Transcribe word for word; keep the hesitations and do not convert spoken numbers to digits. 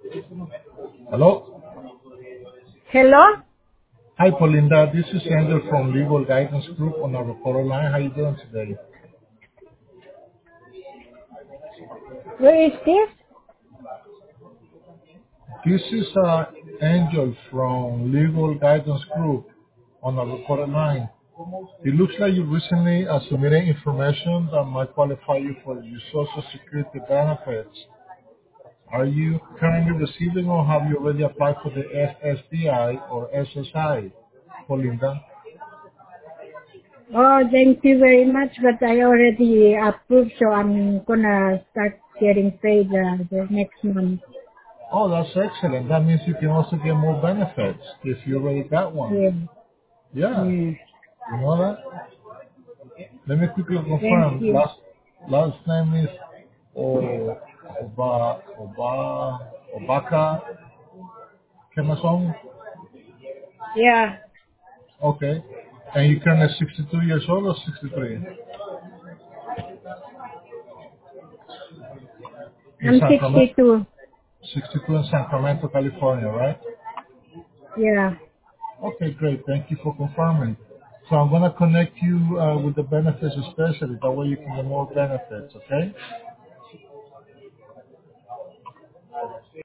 Hello? Hello? Hi, Paulinda. This is Andrew from Legal Guidance Group on our recorder line. How you doing today? Where is this? This is uh, Angel from Legal Guidance Group on our recorded line. It looks like you recently uh, submitted information that might qualify you for your Social Security benefits. Are you currently receiving or have you already applied for the S S D I or S S I, Paulinda? Oh, thank you very much, but I already approved, so I'm gonna start getting paid uh, the next month. Oh, that's excellent. That means you can also get more benefits if you already got one. Yeah, Yeah. yeah. You know that? Let me quickly Thank confirm. you. Last last name is O Oba Oba Obaka Kemasong. Yeah, Okay. And you're currently sixty-two years old or sixty-three? In I'm Sacramento, sixty-two. sixty-two in Sacramento, California, right? Yeah. Okay, great. Thank you for confirming. So I'm gonna connect you uh, with the benefits specialist. That way you can get more benefits. Okay.